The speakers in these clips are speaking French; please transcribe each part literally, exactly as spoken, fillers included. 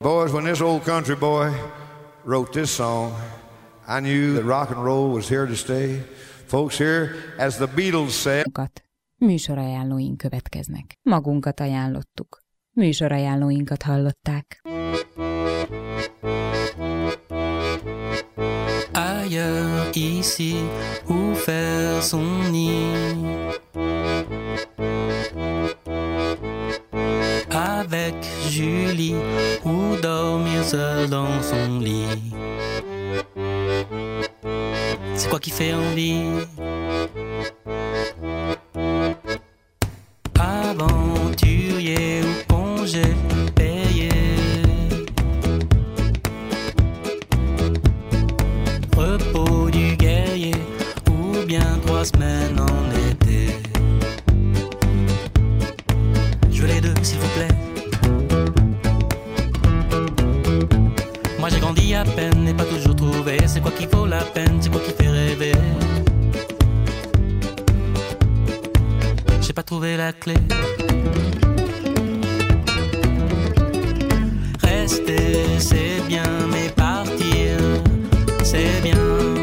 Boys, when this old country boy wrote this song, I knew that rock and roll was here to stay. Folks, here, as the Beatles said... Műsorajánlóink következnek. Magunkat ajánlottuk. Műsorajánlóinkat hallották. Ailleurs, ici, où faire son nid. Avec Julie, ou dormir seul dans son lit. C'est quoi qui fait envie? Aventurier ou congé payé. Repos du guerrier ou bien trois semaines en été. Je veux les deux s'il vous plaît. Moi j'ai grandi à peine et pas toujours trouvé. C'est quoi qui vaut la peine, c'est quoi qui fait rêver. J'ai pas trouvé la clé. Rester c'est bien mais partir c'est bien.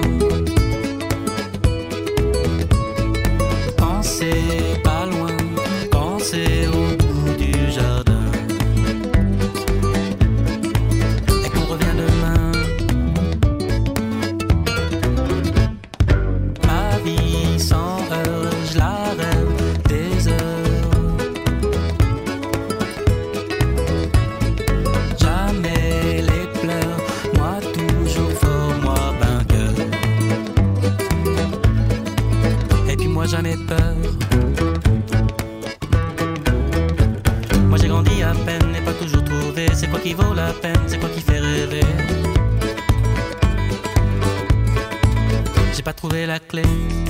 Quand c'est pas loin, quand c'est au bout du jardin. Et qu'on revient demain. Ma vie sans heure, je la rêve des heures. Jamais les pleurs, moi toujours fort, moi vainqueur. Et puis moi jamais peur. Moi j'ai grandi à peine et pas toujours trouvé. C'est quoi qui vaut la peine, c'est quoi qui fait rêver. J'ai pas trouvé la clé.